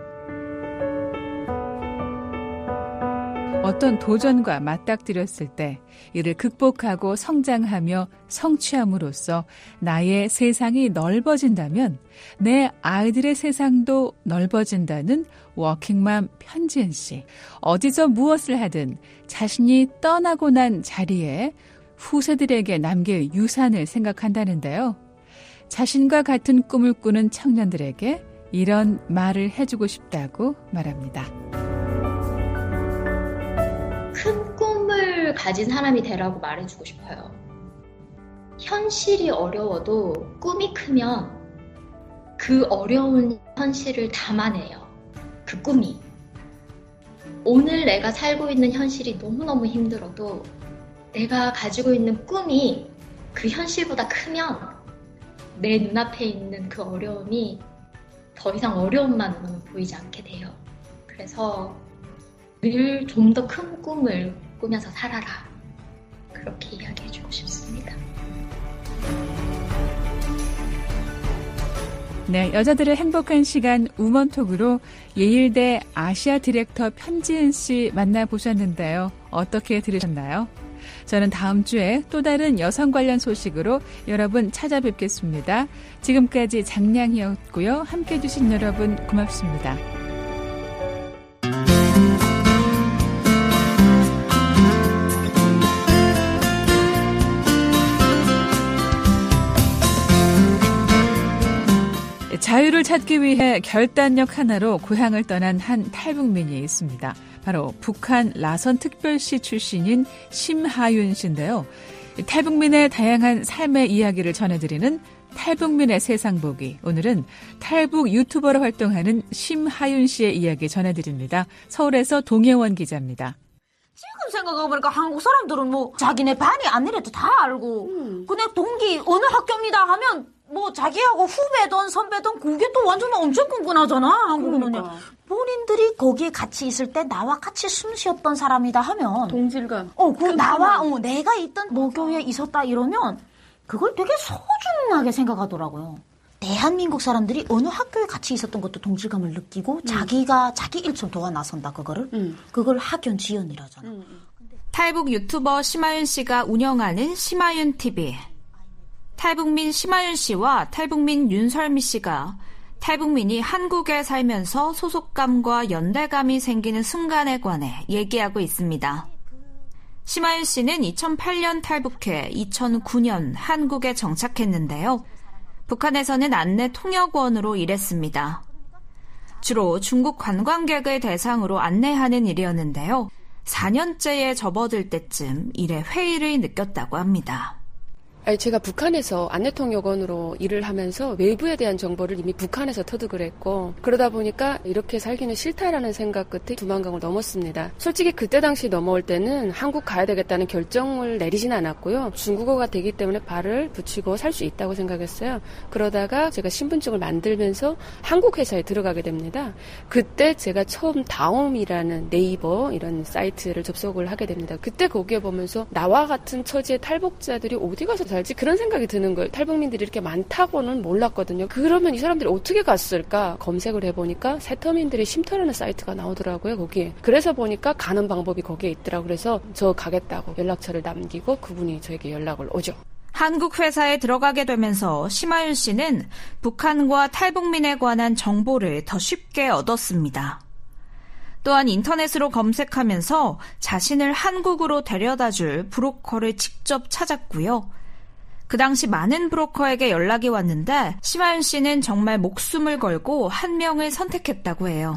어떤 도전과 맞닥뜨렸을 때 이를 극복하고 성장하며 성취함으로써 나의 세상이 넓어진다면 내 아이들의 세상도 넓어진다는 워킹맘 편지은 씨. 어디서 무엇을 하든 자신이 떠나고 난 자리에 후세들에게 남길 유산을 생각한다는데요. 자신과 같은 꿈을 꾸는 청년들에게 이런 말을 해주고 싶다고 말합니다. 큰 꿈을 가진 사람이 되라고 말해주고 싶어요. 현실이 어려워도 꿈이 크면 그 어려운 현실을 담아내요. 그 꿈이. 오늘 내가 살고 있는 현실이 너무너무 힘들어도 내가 가지고 있는 꿈이 그 현실보다 크면 내 눈앞에 있는 그 어려움이 더 이상 어려움만으로는 보이지 않게 돼요. 그래서 늘 좀 더 큰 꿈을 꾸면서 살아라. 그렇게 이야기해주고 싶습니다. 네, 여자들의 행복한 시간 우먼톡으로 예일대 아시아 디렉터 편지은 씨 만나보셨는데요. 어떻게 들으셨나요? 저는 다음 주에 또 다른 여성 관련 소식으로 여러분 찾아뵙겠습니다. 지금까지 장량이었고요. 함께해 주신 여러분 고맙습니다. 자유를 찾기 위해 결단력 하나로 고향을 떠난 한 탈북민이 있습니다. 바로 북한 라선 특별시 출신인 심하윤 씨인데요. 탈북민의 다양한 삶의 이야기를 전해드리는 탈북민의 세상 보기. 오늘은 탈북 유튜버로 활동하는 심하윤 씨의 이야기 전해드립니다. 서울에서 동혜원 기자입니다. 지금 생각해보니까 한국 사람들은 뭐 자기네 반이 아니래도 다 알고 음. 근데 동기 어느 학교입니다 하면 뭐 자기하고 후배든 선배든 그게 또 완전 엄청 끈끈하잖아. 한국은요. 그러니까. 본인들이 거기에 같이 있을 때 나와 같이 숨 쉬었던 사람이다 하면 동질감. 어, 그 나와 어, 내가 있던 모교에 있었다 이러면 그걸 되게 소중하게 생각하더라고요. 대한민국 사람들이 어느 학교에 같이 있었던 것도 동질감을 느끼고 음. 자기가 자기 일처럼 도와 나선다 그거를 음. 그걸 학연 지연이라잖아. 음. 탈북 유튜버 심하윤 씨가 운영하는 심하윤 티비. 탈북민 심하윤 씨와 탈북민 윤설미 씨가 탈북민이 한국에 살면서 소속감과 연대감이 생기는 순간에 관해 얘기하고 있습니다. 심하윤 씨는 이천팔 년 탈북해 이천구 년 한국에 정착했는데요. 북한에서는 안내 통역원으로 일했습니다. 주로 중국 관광객을 대상으로 안내하는 일이었는데요. 사 년째에 접어들 때쯤 일에 회의를 느꼈다고 합니다. 아니, 제가 북한에서 안내통역원으로 일을 하면서 외부에 대한 정보를 이미 북한에서 터득을 했고 그러다 보니까 이렇게 살기는 싫다라는 생각 끝에 두만강을 넘었습니다. 솔직히 그때 당시 넘어올 때는 한국 가야 되겠다는 결정을 내리진 않았고요. 중국어가 되기 때문에 발을 붙이고 살 수 있다고 생각했어요. 그러다가 제가 신분증을 만들면서 한국 회사에 들어가게 됩니다. 그때 제가 처음 다옴이라는 네이버 이런 사이트를 접속을 하게 됩니다. 그때 거기에 보면서 나와 같은 처지의 탈북자들이 어디 가서 살지? 그런 생각이 드는 거예요. 탈북민들이 이렇게 많다고는 몰랐거든요. 그러면 이 사람들이 어떻게 갔을까? 검색을 해보니까 세터민들의 쉼터라는 사이트가 나오더라고요, 거기에. 그래서 보니까 가는 방법이 거기에 있더라고요. 그래서 저 가겠다고 연락처를 남기고 그분이 저에게 연락을 오죠. 한국 회사에 들어가게 되면서 심하윤 씨는 북한과 탈북민에 관한 정보를 더 쉽게 얻었습니다. 또한 인터넷으로 검색하면서 자신을 한국으로 데려다줄 브로커를 직접 찾았고요. 그 당시 많은 브로커에게 연락이 왔는데 심하윤 씨는 정말 목숨을 걸고 한 명을 선택했다고 해요.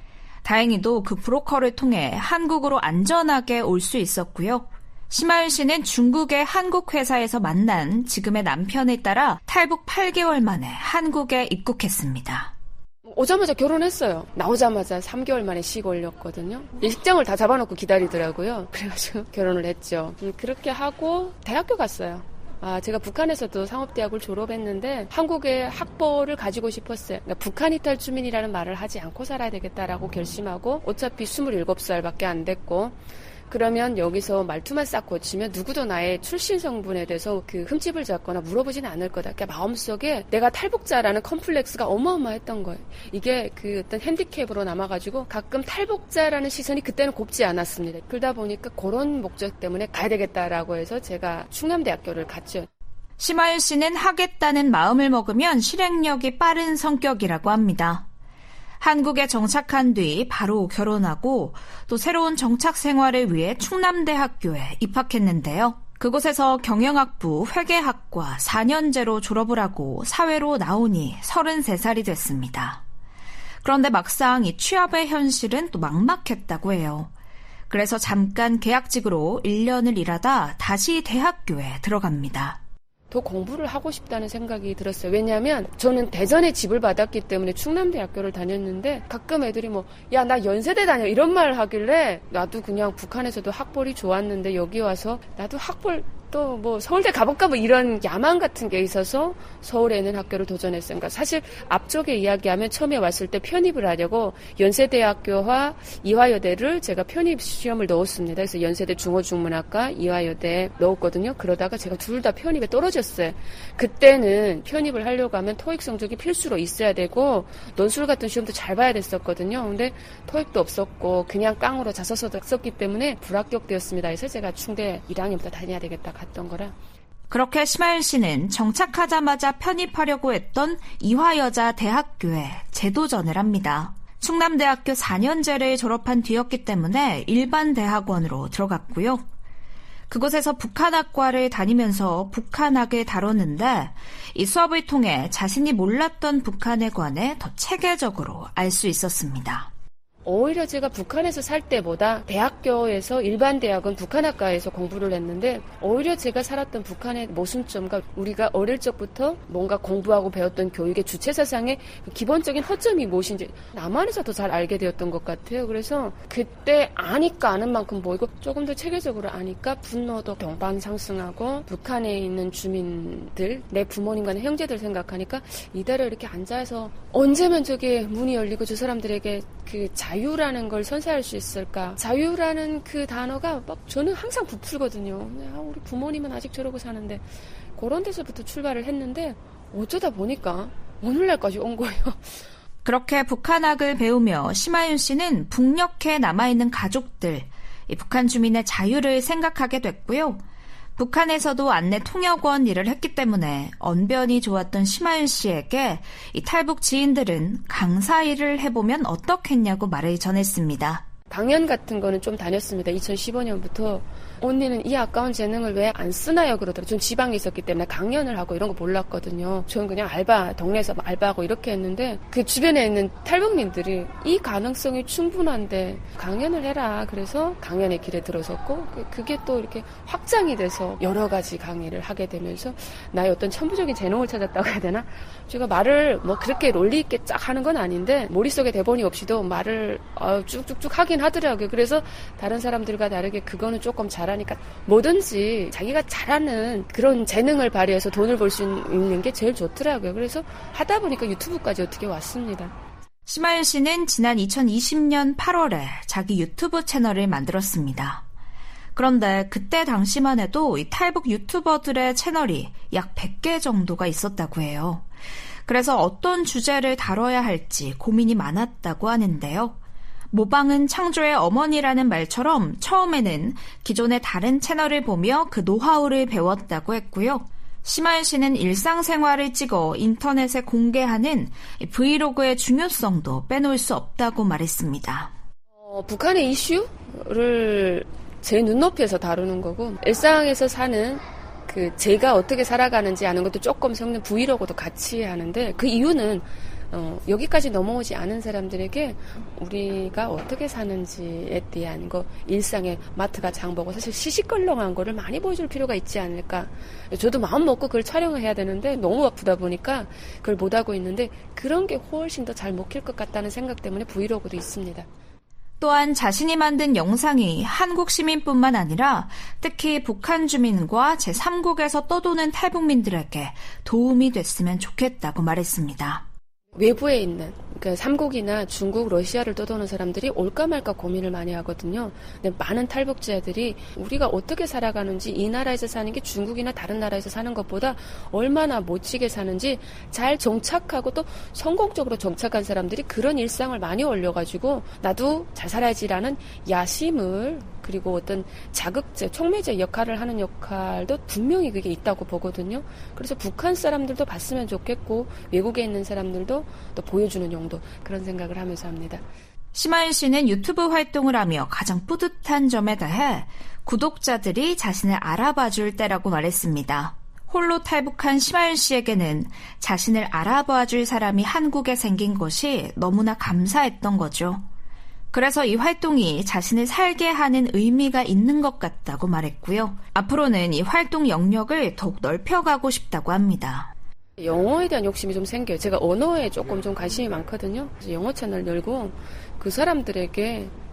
다행히도 그 브로커를 통해 한국으로 안전하게 올 수 있었고요. 심하윤 씨는 중국의 한국 회사에서 만난 지금의 남편을 따라 탈북 팔 개월 만에 한국에 입국했습니다. 오자마자 결혼했어요. 나오자마자 삼 개월 만에 식 올렸거든요. 일정을 다 잡아놓고 기다리더라고요. 그래가지고 결혼을 했죠. 그렇게 하고 대학교 갔어요. 아, 제가 북한에서도 상업대학을 졸업했는데 한국의 학벌을 가지고 싶었어요. 그러니까 북한 이탈 주민이라는 말을 하지 않고 살아야 되겠다라고 결심하고 어차피 스물일곱 살밖에 안 됐고 그러면 여기서 말투만 싹 고치면 누구도 나의 출신 성분에 대해서 그 흠집을 잡거나 물어보지는 않을 거다. 그러니까 마음속에 내가 탈북자라는 컴플렉스가 어마어마했던 거예요. 이게 그 어떤 핸디캡으로 남아가지고 가끔 탈북자라는 시선이 그때는 곱지 않았습니다. 그러다 보니까 그런 목적 때문에 가야 되겠다라고 해서 제가 충남대학교를 갔죠. 심하윤 씨는 하겠다는 마음을 먹으면 실행력이 빠른 성격이라고 합니다. 한국에 정착한 뒤 바로 결혼하고 또 새로운 정착 생활을 위해 충남대학교에 입학했는데요. 그곳에서 경영학부 회계학과 사 년제로 졸업을 하고 사회로 나오니 서른세 살이 됐습니다. 그런데 막상 이 취업의 현실은 또 막막했다고 해요. 그래서 잠깐 계약직으로 일 년을 일하다 다시 대학교에 들어갑니다. 더 공부를 하고 싶다는 생각이 들었어요. 왜냐하면 저는 대전에 집을 받았기 때문에 충남대학교를 다녔는데 가끔 애들이 뭐 야, 나 연세대 다녀 이런 말 하길래 나도 그냥 북한에서도 학벌이 좋았는데 여기 와서 나도 학벌 또 뭐 서울대 가볼까 뭐 이런 야망 같은 게 있어서 서울에 있는 학교를 도전했어요. 그러니까 사실 앞쪽에 이야기하면 처음에 왔을 때 편입을 하려고 연세대학교와 이화여대를 제가 편입 시험을 넣었습니다. 그래서 연세대 중어중문학과, 이화여대 넣었거든요. 그러다가 제가 둘 다 편입에 떨어졌어요. 그때는 편입을 하려고 하면 토익 성적이 필수로 있어야 되고 논술 같은 시험도 잘 봐야 됐었거든요. 근데 토익도 없었고 그냥 깡으로 자소서도 썼기 때문에 불합격되었습니다. 그래서 제가 충대 일 학년부터 다녀야 되겠다 갔던 거라. 그렇게 심하윤 씨는 정착하자마자 편입하려고 했던 이화여자대학교에 재도전을 합니다. 충남대학교 사 년제를 졸업한 뒤였기 때문에 일반 대학원으로 들어갔고요. 그곳에서 북한학과를 다니면서 북한학을 다뤘는데 이 수업을 통해 자신이 몰랐던 북한에 관해 더 체계적으로 알 수 있었습니다. 오히려 제가 북한에서 살 때보다 대학교에서 일반 대학은 북한학과에서 공부를 했는데 오히려 제가 살았던 북한의 모순점과 우리가 어릴 적부터 뭔가 공부하고 배웠던 교육의 주체사상의 기본적인 허점이 무엇인지 남한에서 더 잘 알게 되었던 것 같아요. 그래서 그때 아니까 아는 만큼 보이고 조금 더 체계적으로 아니까 분노도 동반 상승하고 북한에 있는 주민들, 내 부모님과 내 형제들 생각하니까 이대로 이렇게 앉아서 언제면 저게 문이 열리고 저 사람들에게 그 자유라는 걸 선사할 수 있을까? 자유라는 그 단어가 막 저는 항상 부풀거든요. 아, 우리 부모님은 아직 저러고 사는데 그런 데서부터 출발을 했는데 어쩌다 보니까 오늘날까지 온 거예요. 그렇게 북한학을 배우며 심하윤 씨는 북녘에 남아있는 가족들, 이 북한 주민의 자유를 생각하게 됐고요. 북한에서도 안내 통역원 일을 했기 때문에 언변이 좋았던 심하윤 씨에게 이 탈북 지인들은 강사 일을 해보면 어떻겠냐고 말을 전했습니다. 강연 같은 거는 좀 다녔습니다. 이천십오 년부터 언니는 이 아까운 재능을 왜 안 쓰나요? 그러더라고요. 전 지방에 있었기 때문에 강연을 하고 이런 거 몰랐거든요. 저는 그냥 알바, 동네에서 알바하고 이렇게 했는데 그 주변에 있는 탈북민들이 이 가능성이 충분한데 강연을 해라. 그래서 강연의 길에 들어섰고 그게 또 이렇게 확장이 돼서 여러 가지 강의를 하게 되면서 나의 어떤 천부적인 재능을 찾았다고 해야 되나? 제가 말을 뭐 그렇게 논리 있게 쫙 하는 건 아닌데 머릿속에 대본이 없이도 말을 쭉쭉쭉 하긴 하더라고요. 그래서 다른 사람들과 다르게 그거는 조금 잘하니까 뭐든지 자기가 잘하는 그런 재능을 발휘해서 돈을 벌 수 있는 게 제일 좋더라고요. 그래서 하다 보니까 유튜브까지 어떻게 왔습니다. 심하윤 씨는 지난 이천이십 년 팔월에 자기 유튜브 채널을 만들었습니다. 그런데 그때 당시만 해도 이 탈북 유튜버들의 채널이 약 백 개 정도가 있었다고 해요. 그래서 어떤 주제를 다뤄야 할지 고민이 많았다고 하는데요. 모방은 창조의 어머니라는 말처럼 처음에는 기존의 다른 채널을 보며 그 노하우를 배웠다고 했고요. 심하윤 씨는 일상생활을 찍어 인터넷에 공개하는 브이로그의 중요성도 빼놓을 수 없다고 말했습니다. 어, 북한의 이슈를 제 눈높이에서 다루는 거고 일상에서 사는 그 제가 어떻게 살아가는지 아는 것도 조금 섞는 브이로그도 같이 하는데 그 이유는 어, 여기까지 넘어오지 않은 사람들에게 우리가 어떻게 사는지에 대한 거, 일상의 마트가 장보고 사실 시시껄렁한 거를 많이 보여줄 필요가 있지 않을까. 저도 마음 먹고 그걸 촬영을 해야 되는데 너무 바쁘다 보니까 그걸 못하고 있는데 그런 게 훨씬 더 잘 먹힐 것 같다는 생각 때문에 브이로그도 있습니다. 또한 자신이 만든 영상이 한국 시민뿐만 아니라 특히 북한 주민과 제삼국에서 떠도는 탈북민들에게 도움이 됐으면 좋겠다고 말했습니다. 외부에 있는 그러니까 삼국이나 중국, 러시아를 떠도는 사람들이 올까 말까 고민을 많이 하거든요. 근데 많은 탈북자들이 우리가 어떻게 살아가는지 이 나라에서 사는 게 중국이나 다른 나라에서 사는 것보다 얼마나 멋지게 사는지 잘 정착하고 또 성공적으로 정착한 사람들이 그런 일상을 많이 올려가지고 나도 잘 살아야지라는 야심을 그리고 어떤 자극제, 촉매제 역할을 하는 역할도 분명히 그게 있다고 보거든요. 그래서 북한 사람들도 봤으면 좋겠고 외국에 있는 사람들도 또 보여주는 용도 그런 생각을 하면서 합니다. 심하윤 씨는 유튜브 활동을 하며 가장 뿌듯한 점에 대해 구독자들이 자신을 알아봐줄 때라고 말했습니다. 홀로 탈북한 심하윤 씨에게는 자신을 알아봐줄 사람이 한국에 생긴 것이 너무나 감사했던 거죠. 그래서 이 활동이 자신을 살게 하는 의미가 있는 것 같다고 말했고요. 앞으로는 이 활동 영역을 더욱 넓혀가고 싶다고 합니다. 영어에 대한 욕심이 좀 생겨요. 제가 언어에 조금 좀 관심이 많거든요. 그래서 영어 채널 열고 그 사람들에게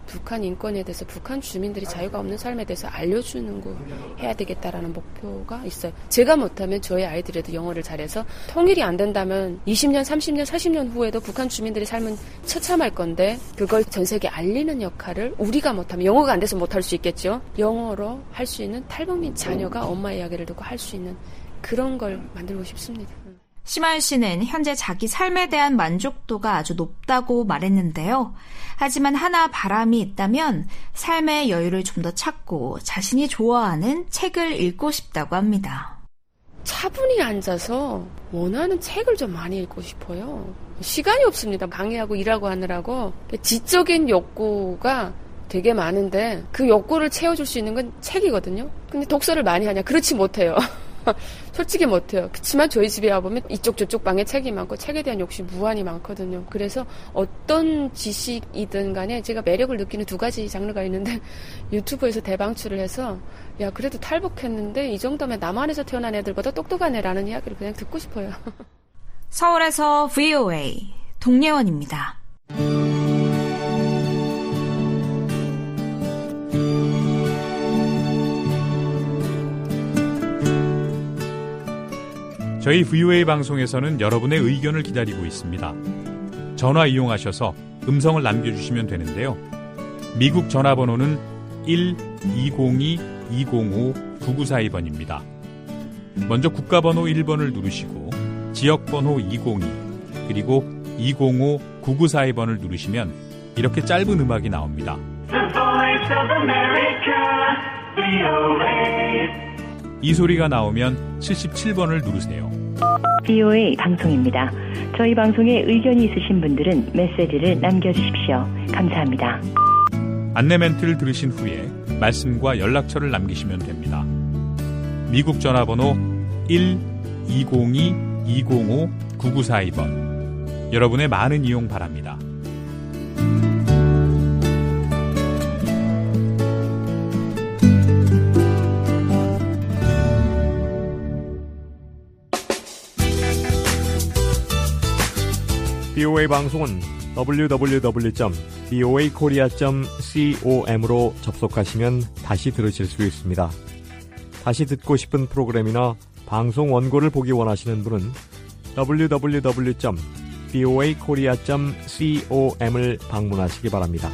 북한 인권에 대해서 북한 주민들이 자유가 없는 삶에 대해서 알려주는 거 해야 되겠다라는 목표가 있어요. 제가 못하면 저희 아이들에도 영어를 잘해서 통일이 안 된다면 이십 년, 삼십 년, 사십 년 후에도 북한 주민들의 삶은 처참할 건데 그걸 전 세계에 알리는 역할을 우리가 못하면 영어가 안 돼서 못할 수 있겠죠. 영어로 할 수 있는 탈북민 자녀가 엄마 이야기를 듣고 할 수 있는 그런 걸 만들고 싶습니다. 심하윤 씨는 현재 자기 삶에 대한 만족도가 아주 높다고 말했는데요. 하지만 하나 바람이 있다면 삶의 여유를 좀 더 찾고 자신이 좋아하는 책을 읽고 싶다고 합니다. 차분히 앉아서 원하는 책을 좀 많이 읽고 싶어요. 시간이 없습니다. 강의하고 일하고 하느라고. 지적인 욕구가 되게 많은데 그 욕구를 채워줄 수 있는 건 책이거든요. 근데 독서를 많이 하냐? 그렇지 못해요. 솔직히 못해요. 그렇지만 저희 집에 와보면 이쪽 저쪽 방에 책이 많고 책에 대한 욕심이 무한히 많거든요. 그래서 어떤 지식이든 간에 제가 매력을 느끼는 두 가지 장르가 있는데 유튜브에서 대방출을 해서 야 그래도 탈북했는데 이 정도면 남한에서 태어난 애들보다 똑똑한 애라는 이야기를 그냥 듣고 싶어요. 서울에서 브이오에이 동예원입니다. 저희 브이오에이 방송에서는 여러분의 의견을 기다리고 있습니다. 전화 이용하셔서 음성을 남겨주시면 되는데요. 미국 전화번호는 일 이공이 이공오 구구사이 번입니다. 먼저 국가번호 일 번을 누르시고 지역번호 이공이 그리고 이공오 구구사이 번을 누르시면 이렇게 짧은 음악이 나옵니다. The Voice of America, 브이오에이. 이 소리가 나오면 칠십칠 번을 누르세요. 브이오에이 방송입니다. 저희 방송에 의견이 있으신 분들은 메시지를 남겨주십시오. 감사합니다. 안내 멘트를 들으신 후에 말씀과 연락처를 남기시면 됩니다. 미국 전화번호 일 이공이 이공오 구구사이 번. 여러분의 많은 이용 바랍니다. 브이오에이 방송은 더블유 더블유 더블유 점 브이오에이 코리아 점 com으로 접속하시면 다시 들으실 수 있습니다. 다시 듣고 싶은 프로그램이나 방송 원고를 보기 원하시는 분은 더블유 더블유 더블유 점 브이오에이 코리아 점 com을 방문하시기 바랍니다.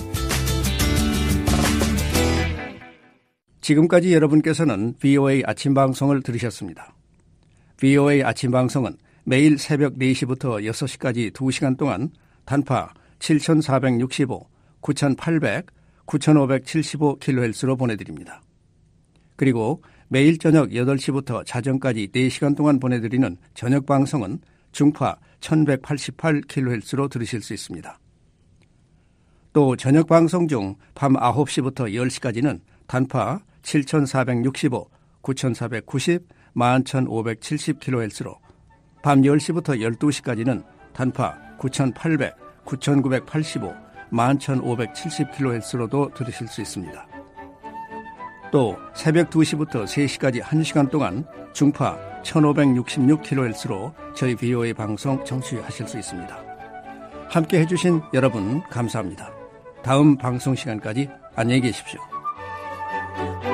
지금까지 여러분께서는 브이오에이 아침 방송을 들으셨습니다. 브이오에이 아침 방송은 매일 새벽 네 시부터 여섯 시까지 두 시간 동안 단파 칠천사백육십오, 구천팔백, 구천오백칠십오 킬로헤르츠로 보내드립니다. 그리고 매일 저녁 여덟 시부터 자정까지 네 시간 동안 보내드리는 저녁 방송은 중파 천백팔십팔 킬로헤르츠로 들으실 수 있습니다. 또 저녁 방송 중 밤 아홉 시부터 열 시까지는 단파 칠천사백육십오, 구천사백구십, 만 천오백칠십 킬로헤르츠로 밤 열 시부터 열두 시까지는 단파 구천팔백, 구천구백팔십오, 만 천오백칠십 킬로헤르츠로도 들으실 수 있습니다. 또 새벽 두 시부터 세 시까지 한 시간 동안 중파 천오백육십육 킬로헤르츠로 저희 브이오에이 방송 청취하실 수 있습니다. 함께 해주신 여러분 감사합니다. 다음 방송 시간까지 안녕히 계십시오.